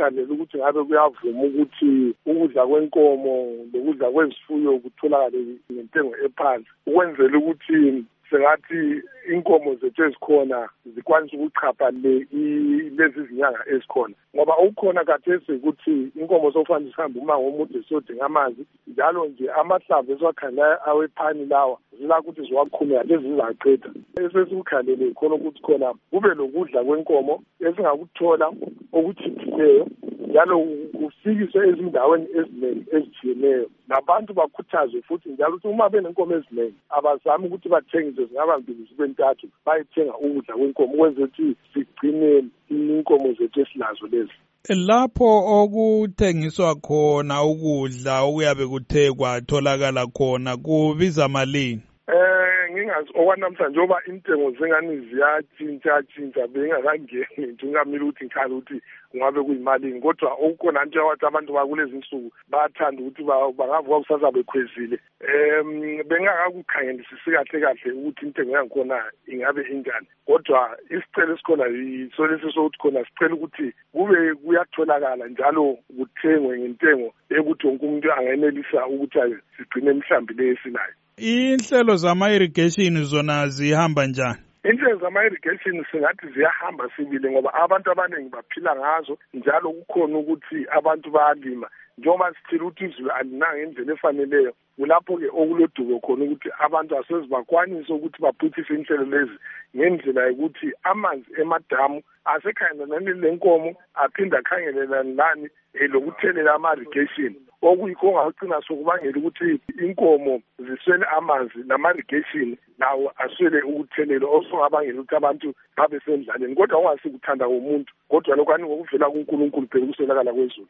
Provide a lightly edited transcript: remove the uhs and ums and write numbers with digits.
sikukhandela ukuthi ngabe kuyavuma ukuthi ukudla kwenkomo lokudla kwezifuyo kutholakale ngentengo ephansi ukwenzela ukuthi sengathi inkomo zethu ezikhona zikwanisa ukuchapha lezi zinyanga ezikhona ngoba ukukhona khathesi ukuthi inkomo sokufanele sihambe umango omude siyodinga amanzi njalo nje amahlamvu esiwakhandela awephani lawa zila ukuthi ziwakhumula lezi zizaqeda esesikukhandele khona ukuthi khona kube lokudla kwenkomo esingakuthola okuthithileyo njalo kufikiswe ezindaweni eziningi ezitshiyeneyo nabantu bakhuthazwe futhi njalo ukuthi uma benenkomo eziningi abazami ukuthi bathengise zingaba mbili zibe ntathu bayithenga ukudla kwenkomo ukwenzela ukuthi sigcine inkomo zethu esilazo lezi. Lapho okuthengiswa khona ukudla okuyabe kuthe kwatholakala khona kubiza malini? Ngingazi okwanamhlanje njengoba intengo zingani ziyatshintsha bengakangeni nje ngamile ukuthi ngikhala ukuthi kungabe kuyimalini kodwa okukhona nje wathi abantu bakulezi insuku bayathanda ukuthi bangavuka kusasa bekhwezile bengakakukhangelisisi kahle ukuthi intengo yangikhona ingabe injani kodwa isicelo esikhona yiso lesi sokuthi khona sicela ukuthi kube kuyatholakala njalo kuthengwe ngentengo ekuthi wonke umuntu angenelisa ukuthi sigcine mhlambi lesilayo. Inhlelo zama-irrigation zona zihamba njani? Inhlelo zama-irrigation singathi ziyahamba sibili ngoba abantu abaningi baphila ngazo njalo kukhona ukuthi abantu bayalima njengoba sithile ukuthi izulu alinanga ngendlela efaneleyo kulapho-ke okulodubo khona ukuthi abantu asezibakwanisa ukuthi baphuthise inhlelo lezi ngendlela yokuthi amanzi emadamu asekhangelelani lenkomo aphinde akhangelelani lani lokuthelela ama-irrigation okuyikho ongagcina sokubangela ukuthi inkomo ziswele amanzi nama-irrigation nawo aswele ukuthelelo osongabangela ukuthi abantu babe sendlaleni kodwa ongasi kuthanda komuntu kodwa lokhu ngokuvela kuNkulunkulu phela ukuswelakala kwezulu.